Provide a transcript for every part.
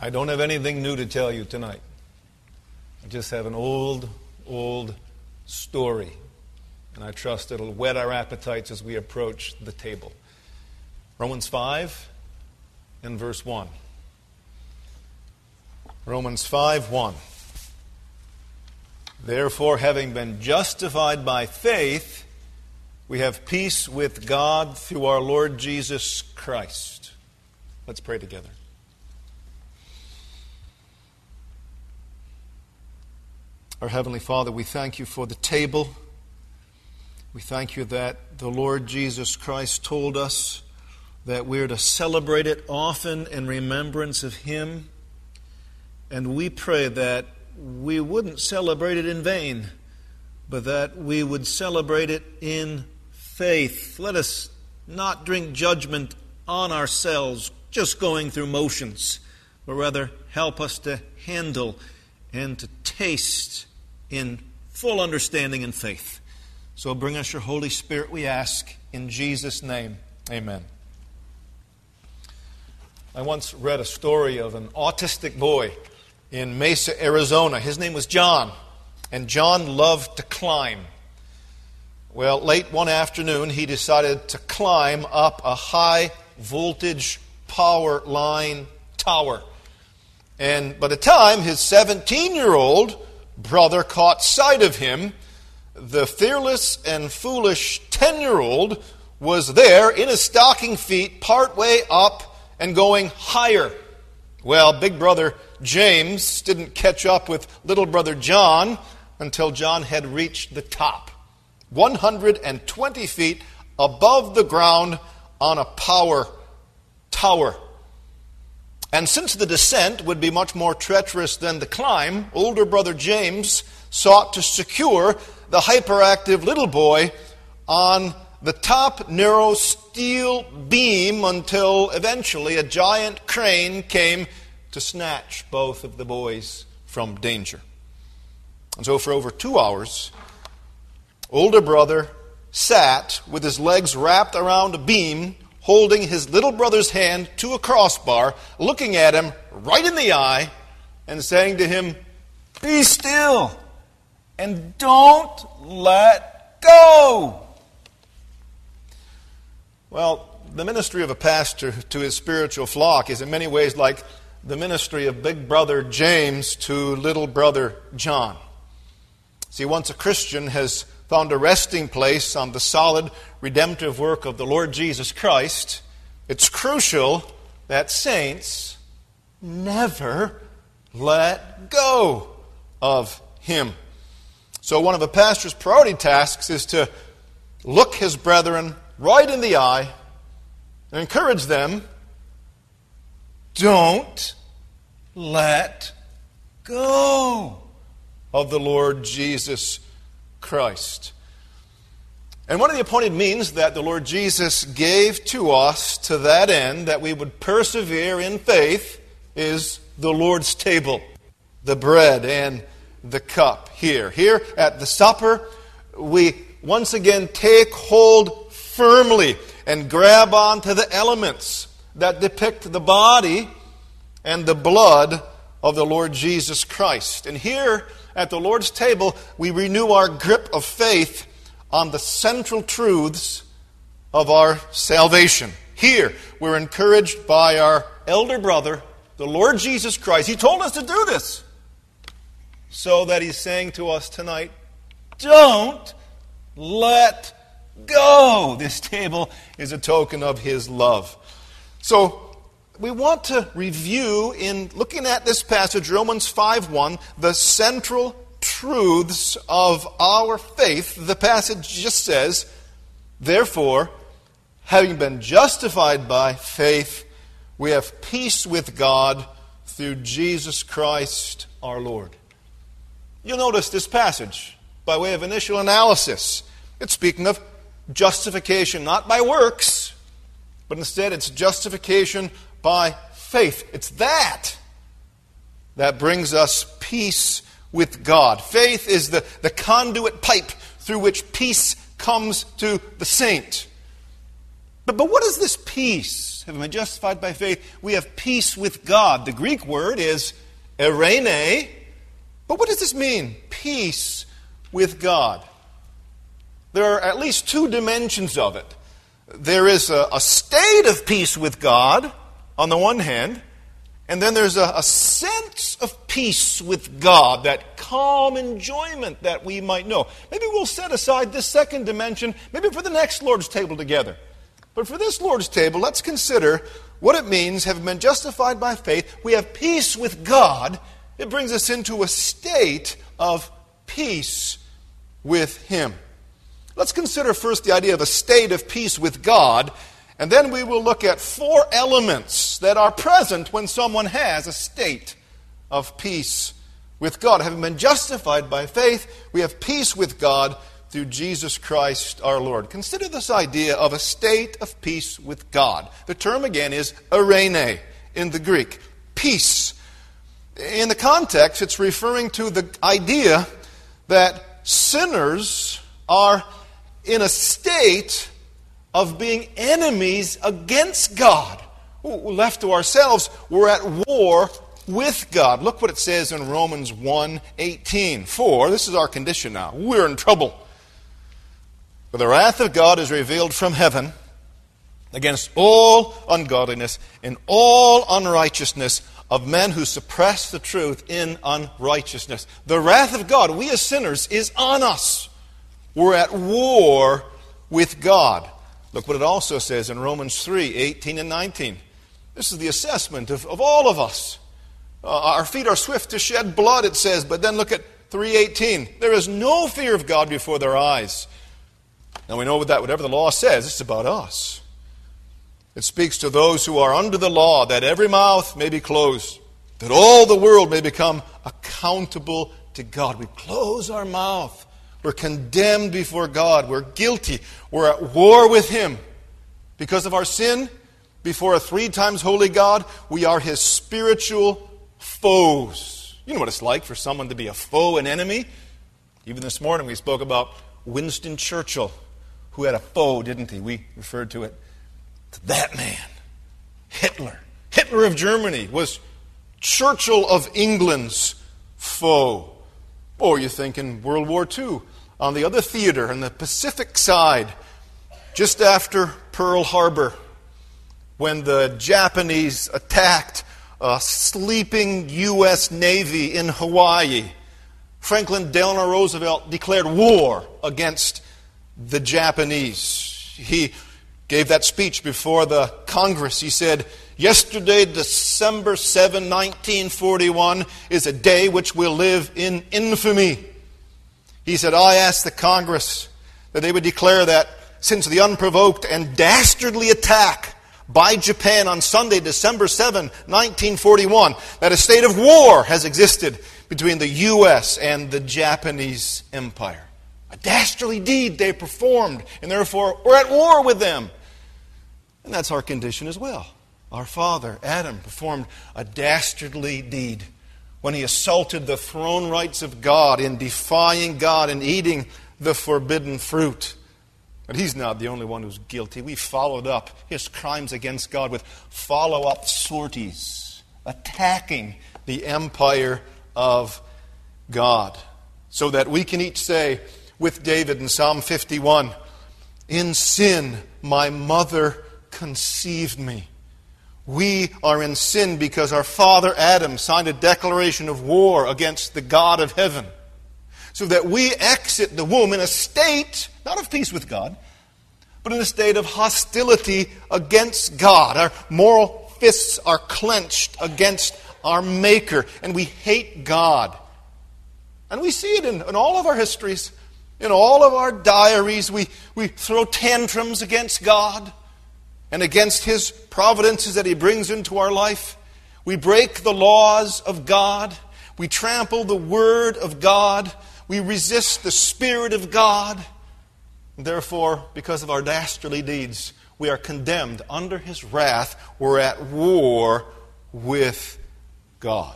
I don't have anything new to tell you tonight. I just have an old story. And I trust it'll whet our appetites as we approach the table. Romans 5 and verse 1. Romans 5:1. Therefore, having been justified by faith, we have peace with God through our Lord Jesus Christ. Let's pray together. Our Heavenly Father, we thank you for the table. We thank you that the Lord Jesus Christ told us that we're to celebrate it often in remembrance of Him. And we pray that we wouldn't celebrate it in vain, but that we would celebrate it in faith. Let us not drink judgment on ourselves, just going through motions, but rather help us to handle and to taste in full understanding and faith. So bring us your Holy Spirit, we ask, in Jesus' name. Amen. I once read a story of an autistic boy in Mesa, Arizona. His name was John, and John loved to climb. Well, late one afternoon, he decided to climb up a high-voltage power line tower. And by the time his 17-year-old brother caught sight of him, the fearless and foolish 10-year-old was there in his stocking feet, partway up and going higher. Well, big brother James didn't catch up with little brother John until John had reached the top, 120 feet above the ground on a power tower. And since the descent would be much more treacherous than the climb, older brother James sought to secure the hyperactive little boy on the top narrow steel beam until eventually a giant crane came to snatch both of the boys from danger. And so for over 2 hours, older brother sat with his legs wrapped around a beam, holding his little brother's hand to a crossbar, looking at him right in the eye and saying to him, "Be still and don't let go." Well, the ministry of a pastor to his spiritual flock is in many ways like the ministry of big brother James to little brother John. See, once a Christian has found a resting place on the solid redemptive work of the Lord Jesus Christ, it's crucial that saints never let go of Him. So one of a pastor's priority tasks is to look his brethren right in the eye and encourage them, don't let go of the Lord Jesus Christ. And one of the appointed means that the Lord Jesus gave to us to that end, that we would persevere in faith, is the Lord's table, the bread and the cup here. Here at the supper, we once again take hold firmly and grab onto the elements that depict the body and the blood of the Lord Jesus Christ. And here at the Lord's table, we renew our grip of faith on the central truths of our salvation. Here, we're encouraged by our elder brother, the Lord Jesus Christ. He told us to do this, so that He's saying to us tonight, don't let go. This table is a token of His love. So, we want to review, in looking at this passage, Romans 5:1, the central truths of our faith. The passage just says, therefore, having been justified by faith, we have peace with God through Jesus Christ our Lord. You'll notice this passage, by way of initial analysis, it's speaking of justification, not by works, but instead it's justification by faith. It's that brings us peace with God. Faith is the conduit pipe through which peace comes to the saint. But what is this peace? Having been justified by faith, we have peace with God. The Greek word is eirene. But what does this mean? Peace with God. There are at least two dimensions of it. There is a state of peace with God on the one hand, and then there's a sense of peace with God, that calm enjoyment that we might know. Maybe we'll set aside this second dimension, maybe for the next Lord's table together. But for this Lord's table, let's consider what it means, having been justified by faith, we have peace with God. It brings us into a state of peace with Him. Let's consider first the idea of a state of peace with God, and then we will look at four elements that are present when someone has a state of peace with God. Having been justified by faith, we have peace with God through Jesus Christ our Lord. Consider this idea of a state of peace with God. The term again is eirene in the Greek, peace. In the context, it's referring to the idea that sinners are in a state of being enemies against God. Left to ourselves, we're at war with God. Look what it says in Romans 1:18. For, this is our condition now, we're in trouble. For the wrath of God is revealed from heaven against all ungodliness and all unrighteousness of men who suppress the truth in unrighteousness. The wrath of God, we as sinners, is on us. We're at war with God. Look what it also says in Romans 3:18 and 19. This is the assessment of all of us. Our feet are swift to shed blood, it says, but then look at 3:18. There is no fear of God before their eyes. Now we know that whatever the law says, it's about us. It speaks to those who are under the law, that every mouth may be closed, that all the world may become accountable to God. We close our mouth. We're condemned before God. We're guilty. We're at war with Him. Because of our sin, before a 3 times holy God, we are His spiritual foes. You know what it's like for someone to be a foe, an enemy? Even this morning we spoke about Winston Churchill, who had a foe, didn't he? We referred to it. That man, Hitler. Hitler of Germany was Churchill of England's foe. Or you think in World War II, on the other theater, on the Pacific side, just after Pearl Harbor, when the Japanese attacked a sleeping U.S. Navy in Hawaii, Franklin Delano Roosevelt declared war against the Japanese. He gave that speech before the Congress. He said, "Yesterday, December 7, 1941, is a day which will live in infamy." He said, "I ask the Congress that they would declare that since the unprovoked and dastardly attack by Japan on Sunday, December 7, 1941, that a state of war has existed between the U.S. and the Japanese Empire. A dastardly deed they performed, and therefore we're at war with them." And that's our condition as well. Our father, Adam, performed a dastardly deed when he assaulted the throne rights of God in defying God and eating the forbidden fruit. But he's not the only one who's guilty. We followed up his crimes against God with follow-up sorties, attacking the empire of God, so that we can each say with David in Psalm 51, "In sin my mother conceived me." We are in sin because our father Adam signed a declaration of war against the God of heaven, so that we exit the womb in a state, not of peace with God, but in a state of hostility against God. Our moral fists are clenched against our Maker, and we hate God. And we see it in all of our histories, in all of our diaries. We throw tantrums against God and against His providences that He brings into our life. We break the laws of God. We trample the Word of God. We resist the Spirit of God. And therefore, because of our dastardly deeds, we are condemned under His wrath. We're at war with God.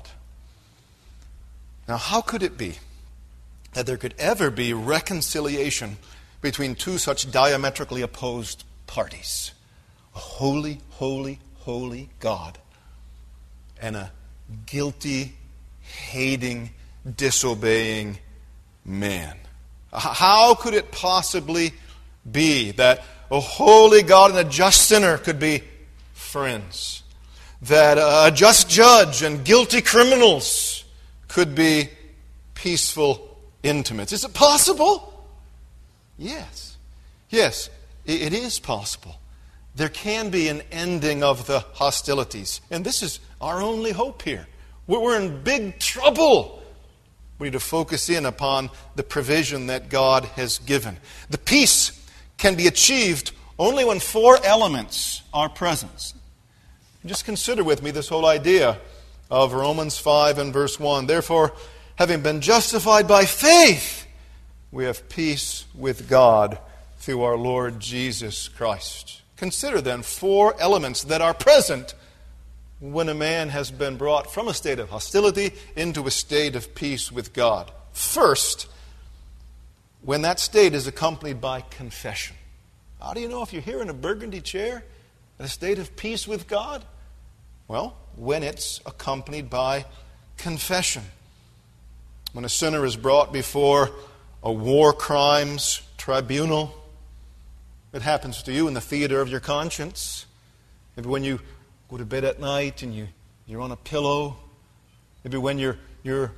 Now, how could it be that there could ever be reconciliation between two such diametrically opposed parties? a holy, holy, holy God and a guilty, hating, disobeying man. How could it possibly be that a holy God and a just sinner could be friends? That a just judge and guilty criminals could be peaceful intimates? Is it possible? Yes. Yes, it is possible. There can be an ending of the hostilities. And this is our only hope here. We're in big trouble. We need to focus in upon the provision that God has given. The peace can be achieved only when four elements are present. Just consider with me this whole idea of Romans 5 and verse 1. Therefore, having been justified by faith, we have peace with God through our Lord Jesus Christ. Consider then four elements that are present when a man has been brought from a state of hostility into a state of peace with God. First, when that state is accompanied by confession. How do you know if you're here in a burgundy chair in a state of peace with God? Well, when it's accompanied by confession. When a sinner is brought before a war crimes tribunal, it happens to you in the theater of your conscience. Maybe when you go to bed at night and you're on a pillow. Maybe when you're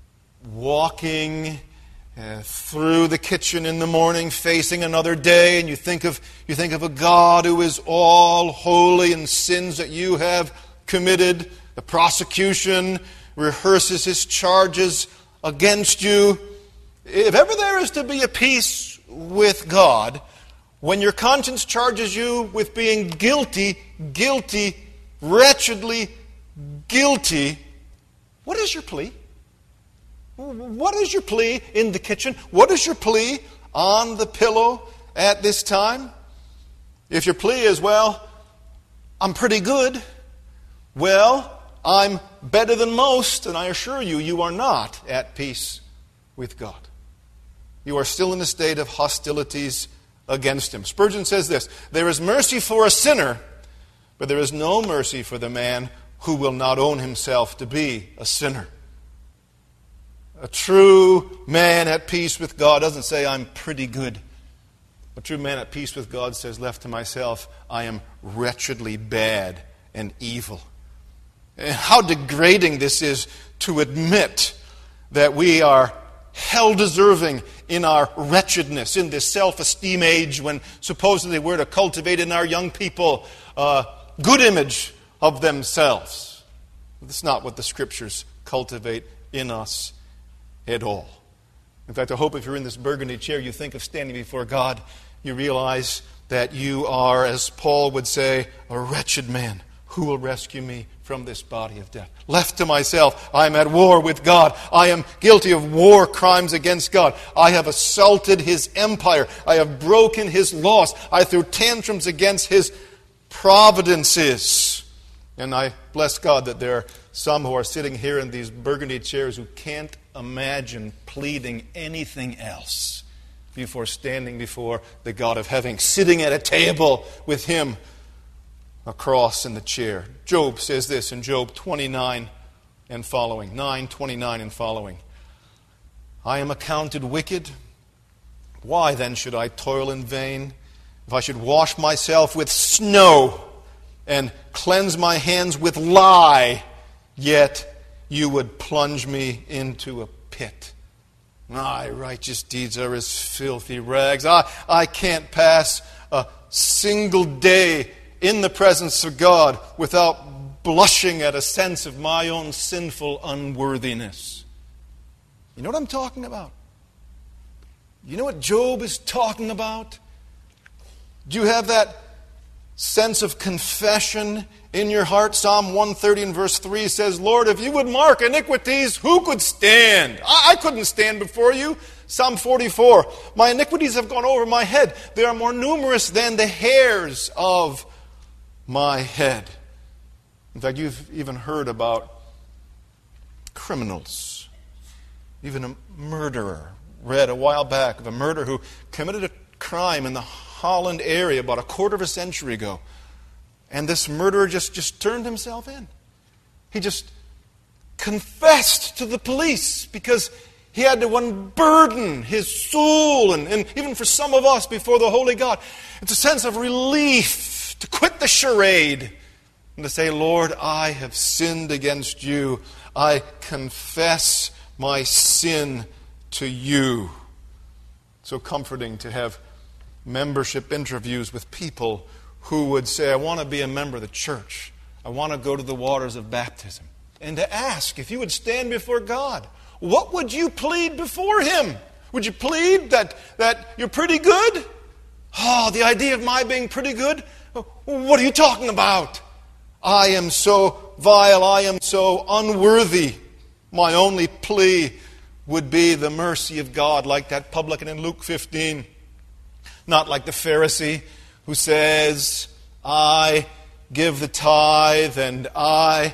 walking through the kitchen in the morning, facing another day, and you think of a God who is all holy, and sins that you have committed. The prosecution rehearses his charges against you. If ever there is to be a peace with God, when your conscience charges you with being guilty, wretchedly guilty, what is your plea? What is your plea in the kitchen? What is your plea on the pillow at this time? If your plea is, well, I'm pretty good, well, I'm better than most, and I assure you, you are not at peace with God. You are still in a state of hostilities against Him. Spurgeon says this: there is mercy for a sinner, but there is no mercy for the man who will not own himself to be a sinner. A true man at peace with God doesn't say, I'm pretty good. A true man at peace with God says, left to myself, I am wretchedly bad and evil. And how degrading this is to admit that we are hell-deserving in our wretchedness, in this self-esteem age when supposedly we're to cultivate in our young people a good image of themselves. That's not what the Scriptures cultivate in us at all. In fact, I hope if you're in this burgundy chair, you think of standing before God, you realize that you are, as Paul would say, a wretched man. Who will rescue me from this body of death? Left to myself, I am at war with God. I am guilty of war crimes against God. I have assaulted His empire. I have broken His laws. I threw tantrums against His providences. And I bless God that there are some who are sitting here in these burgundy chairs who can't imagine pleading anything else before standing before the God of heaven, sitting at a table with Him, a cross in the chair. Job says this in Job 29 and following, 9:29 and following. I am accounted wicked. Why then should I toil in vain? If I should wash myself with snow and cleanse my hands with lye, yet you would plunge me into a pit. My righteous deeds are as filthy rags. I can't pass a single day in the presence of God without blushing at a sense of my own sinful unworthiness. You know what I'm talking about? You know what Job is talking about? Do you have that sense of confession in your heart? Psalm 130 and verse 3 says, Lord, if you would mark iniquities, who could stand? I couldn't stand before you. Psalm 44, my iniquities have gone over my head. They are more numerous than the hairs of my head. In fact, you've even heard about criminals, even a murderer. Read a while back of a murderer who committed a crime in the Holland area about a quarter of a century ago. And this murderer just turned himself in. He just confessed to the police because he had to unburden his soul, and even for some of us before the Holy God, it's a sense of relief to quit the charade and to say, Lord, I have sinned against you. I confess my sin to you. So comforting to have membership interviews with people who would say, I want to be a member of the church. I want to go to the waters of baptism. And to ask, if you would stand before God, what would you plead before Him? Would you plead that you're pretty good? Oh, the idea of my being pretty good? What are you talking about? I am so vile, I am so unworthy. My only plea would be the mercy of God, like that publican in Luke 15. Not like the Pharisee who says, I give the tithe and I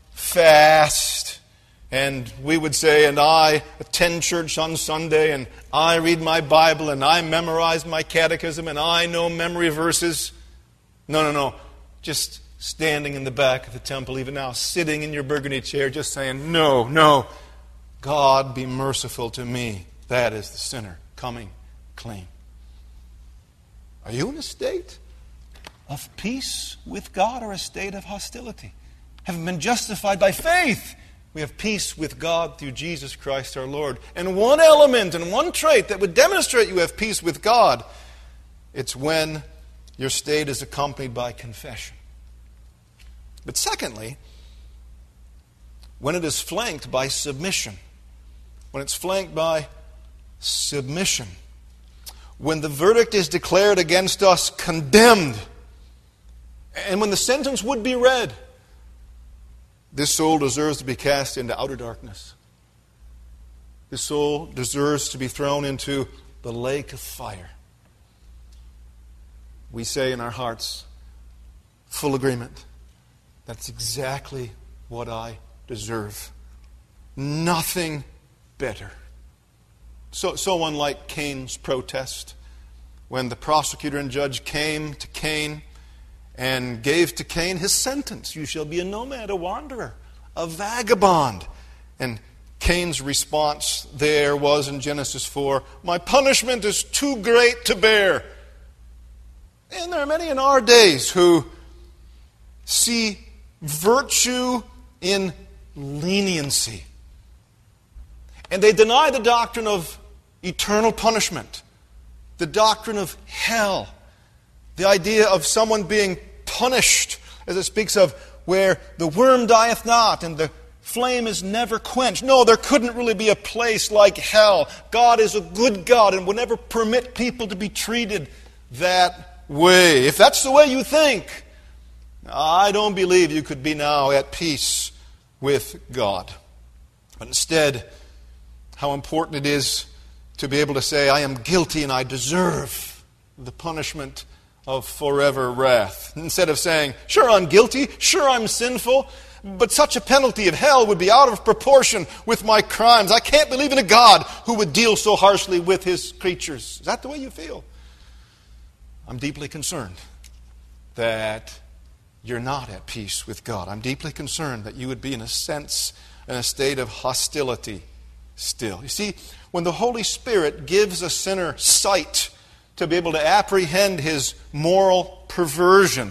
fast. And we would say, and I attend church on Sunday, and I read my Bible, and I memorize my catechism, and I know memory verses. No. Just standing in the back of the temple, even now, sitting in your burgundy chair, just saying, no. God, be merciful to me. That is the sinner coming clean. Are you in a state of peace with God or a state of hostility? Having been justified by faith, we have peace with God through Jesus Christ our Lord. And one element and one trait that would demonstrate you have peace with God, it's when your state is accompanied by confession. But secondly, when it is flanked by submission. When it's flanked by submission. When the verdict is declared against us condemned, and when the sentence would be read, this soul deserves to be cast into outer darkness. This soul deserves to be thrown into the lake of fire. We say in our hearts, full agreement, that's exactly what I deserve. Nothing better. So unlike Cain's protest, when the prosecutor and judge came to Cain and gave to Cain his sentence, you shall be a nomad, a wanderer, a vagabond. And Cain's response there was in Genesis 4, my punishment is too great to bear. And there are many in our days who see virtue in leniency. And they deny the doctrine of eternal punishment, the doctrine of hell, the idea of someone being punished, as it speaks of, where the worm dieth not and the flame is never quenched. No, there couldn't really be a place like hell. God is a good God and would never permit people to be treated that way. If that's the way you think, I don't believe you could be now at peace with God. But instead, how important it is to be able to say, I am guilty and I deserve the punishment of forever wrath. Instead of saying, sure, I'm guilty, sure, I'm sinful, but such a penalty of hell would be out of proportion with my crimes. I can't believe in a God who would deal so harshly with His creatures. Is that the way you feel? I'm deeply concerned that you're not at peace with God. I'm deeply concerned that you would be in a sense, in a state of hostility still. You see, when the Holy Spirit gives a sinner sight to be able to apprehend his moral perversion,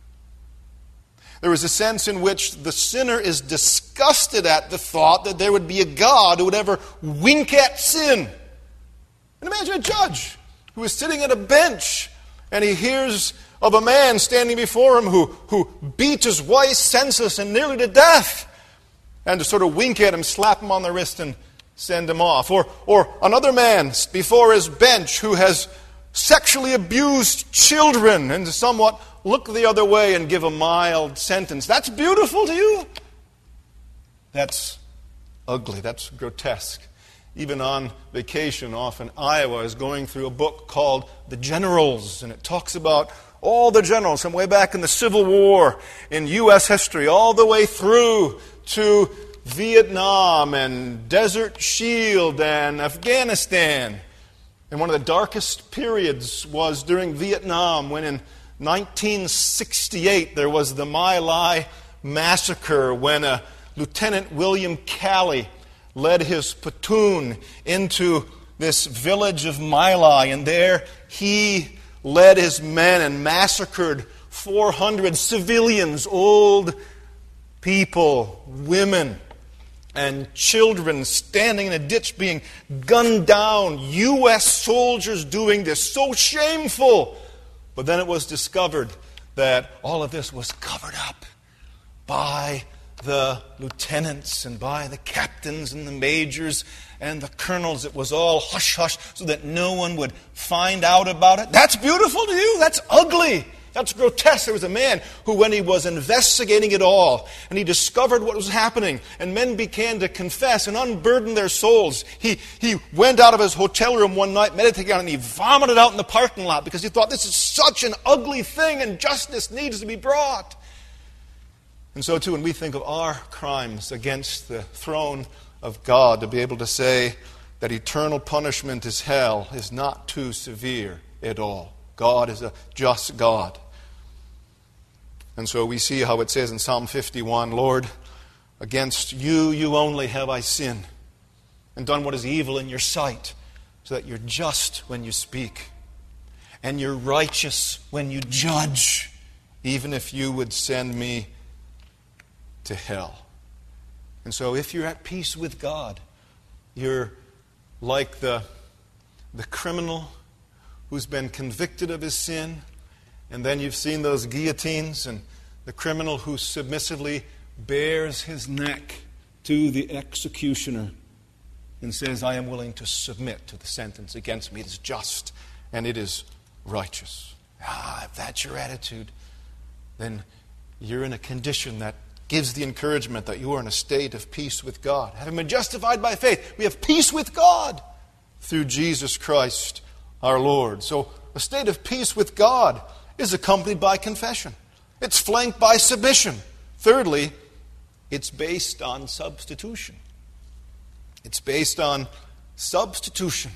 there is a sense in which the sinner is disgusted at the thought that there would be a God who would ever wink at sin. And imagine a judge who is sitting at a bench and he hears of a man standing before him who beat his wife senseless and nearly to death, and to sort of wink at him, slap him on the wrist and send him off. Or another man before his bench who has sexually abused children and to somewhat look the other way and give a mild sentence. That's beautiful to you? That's ugly. That's grotesque. Even on vacation off in Iowa, I was going through a book called The Generals, and it talks about all the generals from way back in the Civil War in U.S. history, all the way through to Vietnam and Desert Shield and Afghanistan. And one of the darkest periods was during Vietnam, when in 1968, there was the My Lai massacre when Lieutenant William Calley led his platoon into this village of My Lai, and there he led his men and massacred 400 civilians, old people, women, and children standing in a ditch being gunned down. U.S. soldiers doing this. So shameful. But then it was discovered that all of this was covered up by the lieutenants and by the captains and the majors and the colonels. It was all hush-hush so that no one would find out about it. That's beautiful to you? That's ugly. That's grotesque. There was a man who, when he was investigating it all, and he discovered what was happening, and men began to confess and unburden their souls, he went out of his hotel room one night, meditating on it, and he vomited out in the parking lot because he thought, this is such an ugly thing, and justice needs to be brought. And so, too, when we think of our crimes against the throne of God, to be able to say that eternal punishment is hell is not too severe at all. God is a just God. And so we see how it says in Psalm 51, Lord, against you, you only have I sinned, and done what is evil in your sight, so that you're just when you speak, and you're righteous when you judge, even if you would send me to hell. And so if you're at peace with God, you're like the criminal who's been convicted of his sin, and then you've seen those guillotines, and the criminal who submissively bares his neck to the executioner and says, I am willing to submit to the sentence against me. It is just and it is righteous. If that's your attitude, then you're in a condition that gives the encouragement that you are in a state of peace with God. Having been justified by faith, we have peace with God through Jesus Christ our Lord. So a state of peace with God is accompanied by confession. It's flanked by submission. Thirdly, it's based on substitution. It's based on substitution.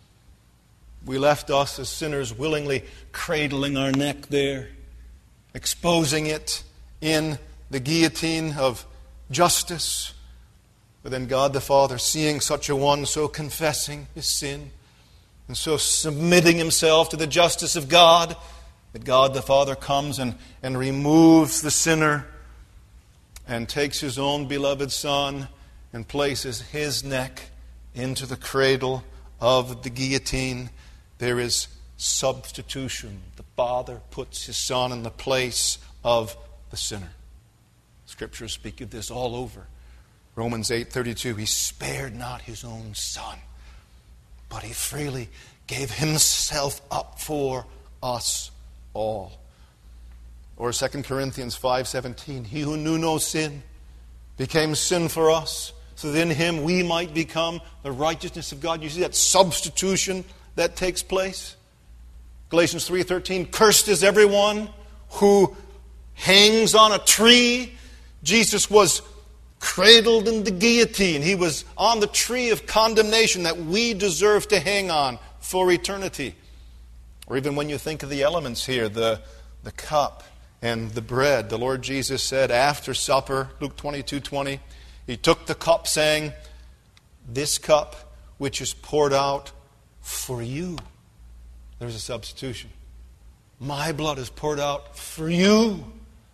We left us as sinners willingly cradling our neck there, exposing it in the guillotine of justice. But then God the Father, seeing such a one, so confessing his sin, and so submitting himself to the justice of God, that God the Father comes and removes the sinner and takes his own beloved Son and places his neck into the cradle of the guillotine. There is substitution. The Father puts his Son in the place of the sinner. Scriptures speak of this all over. Romans 8:32, he spared not his own Son, but he freely gave himself up for us all. Or 2 Corinthians 5:17, he who knew no sin became sin for us, so that in him we might become the righteousness of God. You see that substitution that takes place? Galatians 3:13, cursed is everyone who hangs on a tree. Jesus was cradled in the guillotine. He was on the tree of condemnation that we deserve to hang on for eternity. Or even when you think of the elements here, the cup and the bread, the Lord Jesus said after supper, Luke 22:20, he took the cup saying, this cup which is poured out for you. There's a substitution. My blood is poured out for you.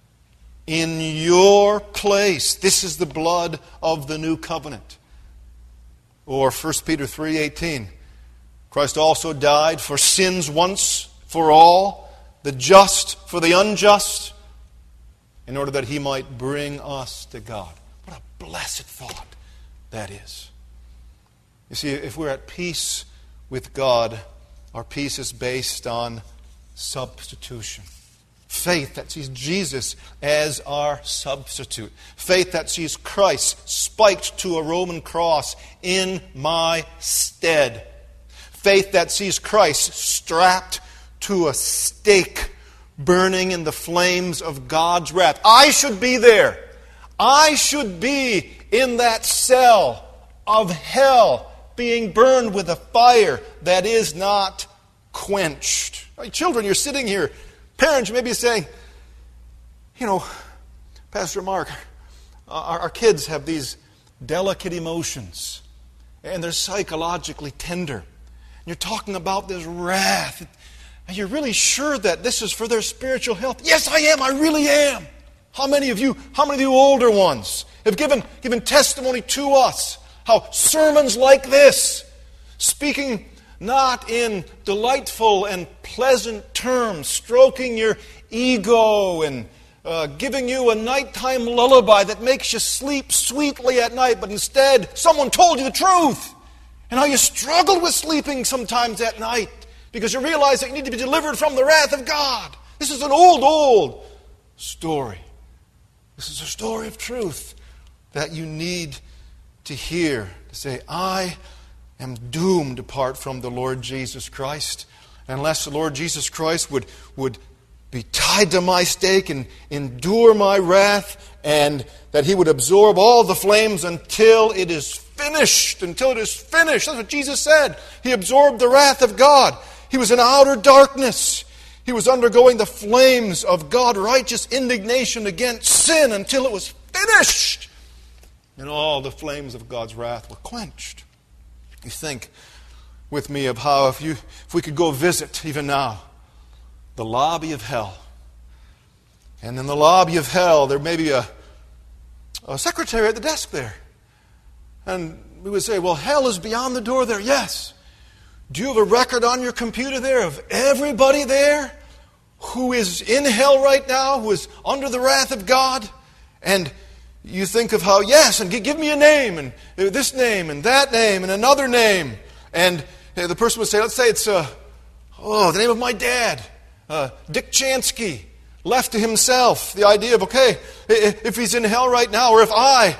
In your place. This is the blood of the new covenant. Or 1 Peter 3:18. Christ also died for sins once for all, the just for the unjust, in order that he might bring us to God. What a blessed thought that is. You see, if we're at peace with God, our peace is based on substitution. Faith that sees Jesus as our substitute. Faith that sees Christ spiked to a Roman cross in my stead. Faith that sees Christ strapped to a stake burning in the flames of God's wrath. I should be there. I should be in that cell of hell being burned with a fire that is not quenched. Children, you're sitting here Parents, you may be saying, Pastor Mark, our kids have these delicate emotions, and they're psychologically tender. And you're talking about this wrath. Are you really sure that this is for their spiritual health? Yes, I am. I really am. How many of you older ones have given testimony to us how sermons like this, speaking not in delightful and pleasant terms, stroking your ego and giving you a nighttime lullaby that makes you sleep sweetly at night, but instead someone told you the truth, and how you struggled with sleeping sometimes at night because you realize that you need to be delivered from the wrath of God. This is an old story. This is a story of truth that you need to hear, to say, I am doomed to depart from the Lord Jesus Christ. Unless the Lord Jesus Christ would be tied to my stake and endure my wrath, and that He would absorb all the flames until it is finished. Until it is finished. That's what Jesus said. He absorbed the wrath of God. He was in outer darkness. He was undergoing the flames of God's righteous indignation against sin until it was finished. And all the flames of God's wrath were quenched. You think with me of how if we could go visit, even now, the lobby of hell. And in the lobby of hell, there may be a secretary at the desk there. And we would say, well, hell is beyond the door there. Yes. Do you have a record on your computer there of everybody there who is in hell right now, who is under the wrath of God? And you think of how, yes, and give me a name, and this name, and that name, and another name. And the person would say, let's say it's the name of my dad, Dick Chansky, left to himself. The idea of, okay, if he's in hell right now, or if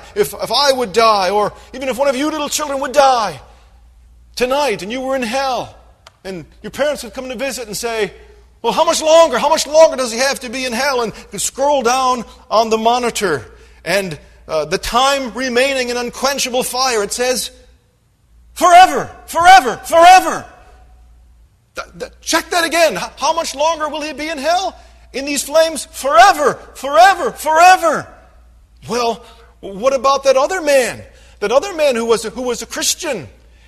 I would die, or even if one of you little children would die tonight, and you were in hell, and your parents would come to visit and say, well, how much longer? How much longer does he have to be in hell? And you scroll down on the monitor, and the time remaining in unquenchable fire, it says, forever, forever, forever. Check that again. How much longer will he be in hell? In these flames? Forever, forever, forever. Well, what about that other man? That other man who was a Christian,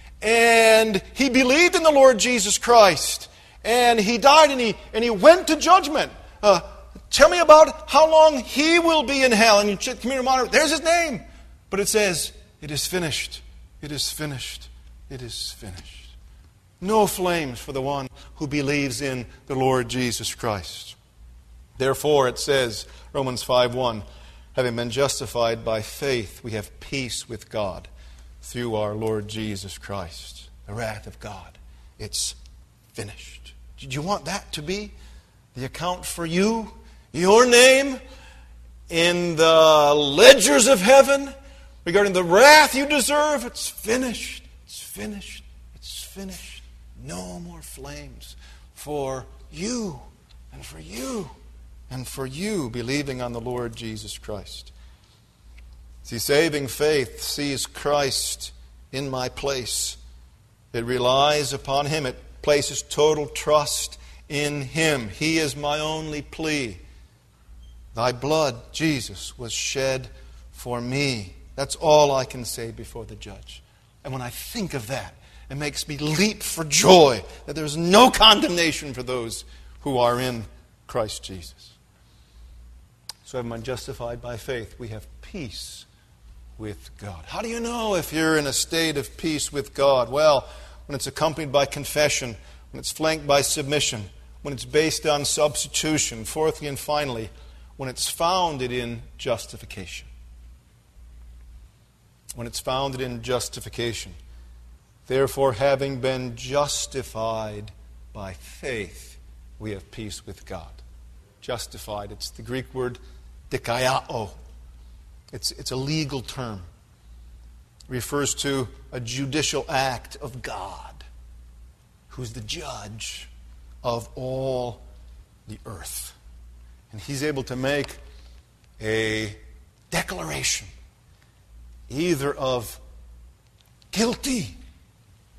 and he believed in the Lord Jesus Christ, and he died, and he went to judgment. Tell me about how long he will be in hell. And you check the community monitor, there's his name. But it says, it is finished. It is finished. It is finished. No flames for the one who believes in the Lord Jesus Christ. Therefore, it says, Romans 5:1, having been justified by faith, we have peace with God through our Lord Jesus Christ. The wrath of God. It's finished. Did you want that to be the account for you? Your name in the ledgers of heaven regarding the wrath you deserve? It's finished. It's finished. It's finished. No more flames for you and for you and for you believing on the Lord Jesus Christ. See, saving faith sees Christ in my place. It relies upon Him. It places total trust in Him. He is my only plea. Thy blood, Jesus, was shed for me. That's all I can say before the judge. And when I think of that, it makes me leap for joy that there is no condemnation for those who are in Christ Jesus. So having been justified by faith, we have peace with God. How do you know if you're in a state of peace with God? Well, when it's accompanied by confession, when it's flanked by submission, when it's based on substitution, fourthly and finally, when it's founded in justification. When it's founded in justification. Therefore, having been justified by faith, we have peace with God. Justified, it's the Greek word dikaiao. It's a legal term. It refers to a judicial act of God, who's the judge of all the earth. And He's able to make a declaration either of guilty,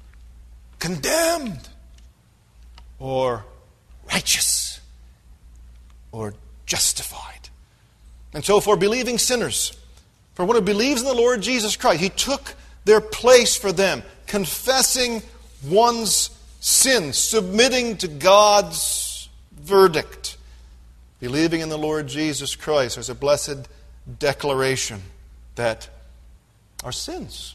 condemned, or righteous, or justified. And so for believing sinners, for one who believes in the Lord Jesus Christ, He took their place for them, confessing one's sins, submitting to God's verdict. Believing in the Lord Jesus Christ, there's a blessed declaration that our sins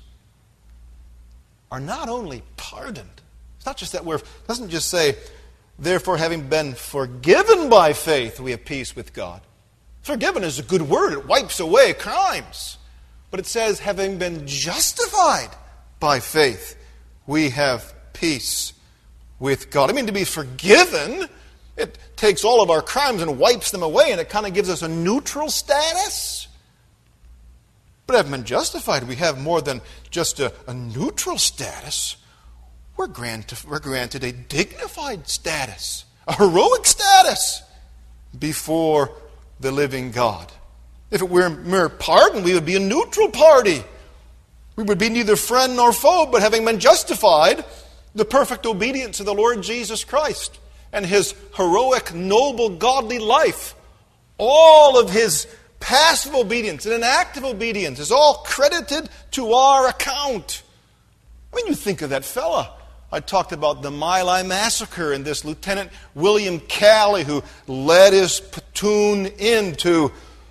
are not only pardoned. It's not just that it doesn't just say, therefore having been forgiven by faith, we have peace with God. Forgiven is a good word. It wipes away crimes. But it says, having been justified by faith, we have peace with God. I mean, to be forgiven, it takes all of our crimes and wipes them away, and it kind of gives us a neutral status. But having been justified, we have more than just a neutral status. We're granted a dignified status, a heroic status before the living God. If it were mere pardon, we would be a neutral party. We would be neither friend nor foe, but having been justified, the perfect obedience of the Lord Jesus Christ and His heroic, noble, godly life, all of His passive obedience and an active obedience is all credited to our account. I mean, you think of that fella. I talked about the My Lai massacre and this Lieutenant William Calley who led his platoon into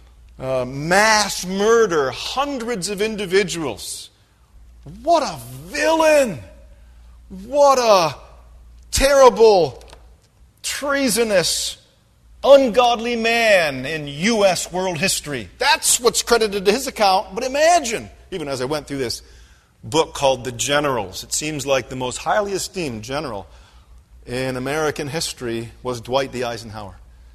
mass murder, hundreds of individuals. What a villain! What a terrible, treasonous, ungodly man in U.S. world history. That's what's credited to his account. But imagine, even as I went through this book called The Generals, it seems like the most highly esteemed general in American history was Dwight D. Eisenhower.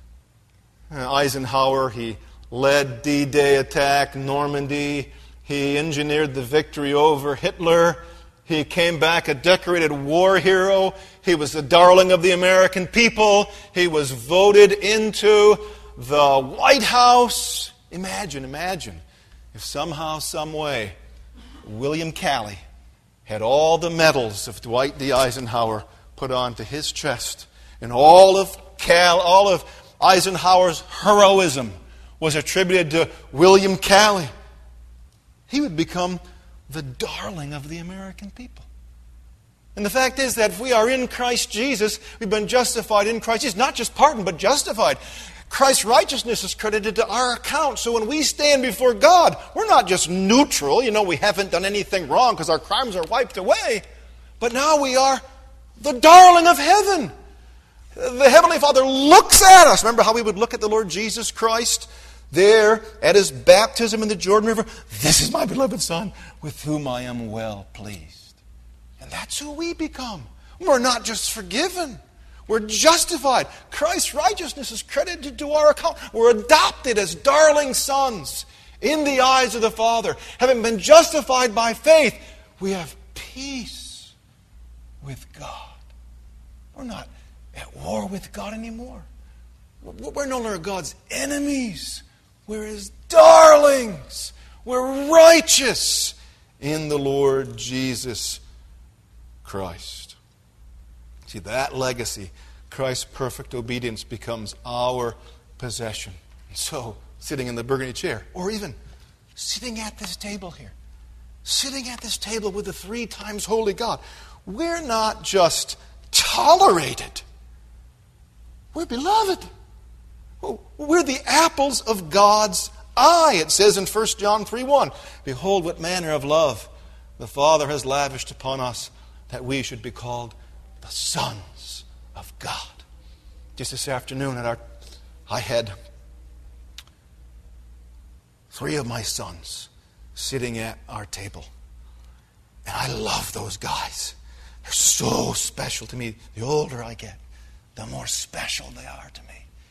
Eisenhower, he led D-Day attack, Normandy. He engineered the victory over Hitler. He came back a decorated war hero. He was the darling of the American people. He was voted into the White House. Imagine if somehow, some way, William Calley had all the medals of Dwight D. Eisenhower put onto his chest, and all of Eisenhower's heroism was attributed to William Calley. He would become the darling of the American people. And the fact is that if we are in Christ Jesus, we've been justified in Christ Jesus. Not just pardoned, but justified. Christ's righteousness is credited to our account. So when we stand before God, we're not just neutral. We haven't done anything wrong because our crimes are wiped away. But now we are the darling of heaven. The Heavenly Father looks at us. Remember how we would look at the Lord Jesus Christ there at His baptism in the Jordan River? This is my beloved Son, with whom I am well pleased. And that's who we become. We're not just forgiven. We're justified. Christ's righteousness is credited to our account. We're adopted as darling sons in the eyes of the Father. Having been justified by faith, we have peace with God. We're not at war with God anymore. We're no longer God's enemies. We're His darlings. We're righteous in the Lord Jesus Christ. See, that legacy, Christ's perfect obedience, becomes our possession. And so, sitting in the burgundy chair, or even sitting at this table here, sitting at this table with the 3 times holy God, we're not just tolerated. We're beloved. We're the apples of God's eye. It says in 1 John 3:1, behold what manner of love the Father has lavished upon us, that we should be called the sons of God. Just this afternoon I had 3 of my sons sitting at our table. And I love those guys. They're so special to me. The older I get, the more special they are to me.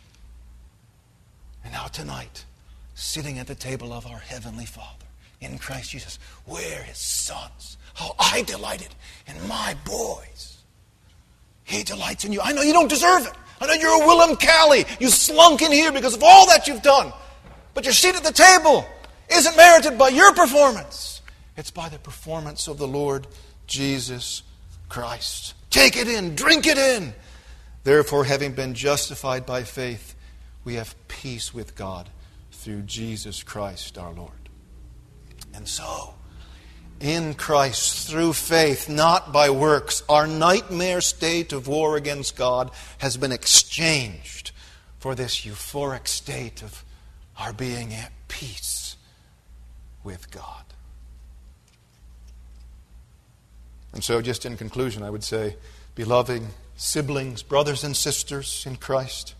And now tonight, sitting at the table of our Heavenly Father in Christ Jesus, we're His sons. How I delighted in my boys. He delights in you. I know you don't deserve it. I know you're a William Calley. You slunk in here because of all that you've done. But your seat at the table isn't merited by your performance. It's by the performance of the Lord Jesus Christ. Take it in. Drink it in. Therefore, having been justified by faith, we have peace with God through Jesus Christ our Lord. And so, in Christ, through faith, not by works, our nightmare state of war against God has been exchanged for this euphoric state of our being at peace with God. And so, just in conclusion, I would say, beloved siblings, brothers and sisters in Christ,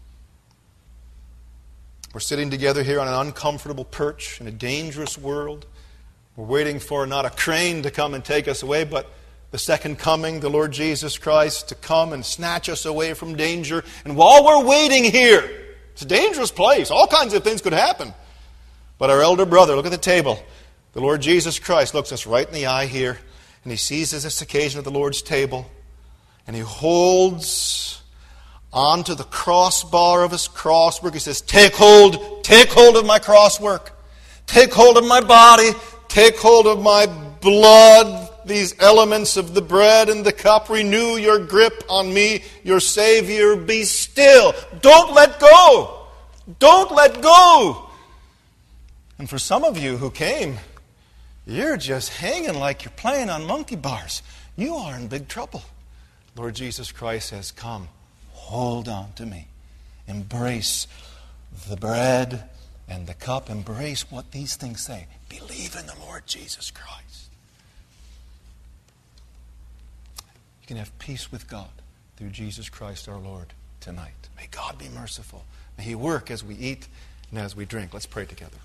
we're sitting together here on an uncomfortable perch in a dangerous world. We're waiting for not a crane to come and take us away, but the second coming, the Lord Jesus Christ, to come and snatch us away from danger. And while we're waiting here, it's a dangerous place. All kinds of things could happen. But our elder brother, look at the table. The Lord Jesus Christ looks us right in the eye here, and He seizes this occasion of the Lord's table, and He holds onto the crossbar of His crosswork. He says, take hold of my crosswork. Take hold of my body. Take hold of my blood, these elements of the bread and the cup. Renew your grip on me, your Savior. Be still. Don't let go. Don't let go. And for some of you who came, you're just hanging like you're playing on monkey bars. You are in big trouble. Lord Jesus Christ says, come, hold on to me. Embrace the bread and the cup. Embrace what these things say. Believe in the Lord Jesus Christ. You can have peace with God through Jesus Christ our Lord tonight. May God be merciful. May He work as we eat and as we drink. Let's pray together.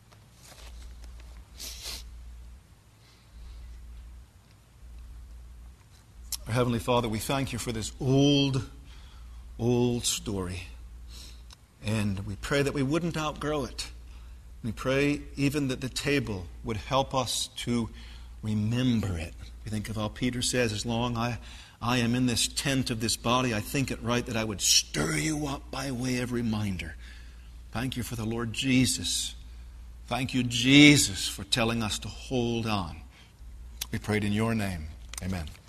Our Heavenly Father, we thank You for this old story. And we pray that we wouldn't outgrow it. We pray even that the table would help us to remember it. We think of how Peter says, as long I am in this tent of this body, I think it right that I would stir you up by way of reminder. Thank You for the Lord Jesus. Thank You, Jesus, for telling us to hold on. We prayed in Your name. Amen.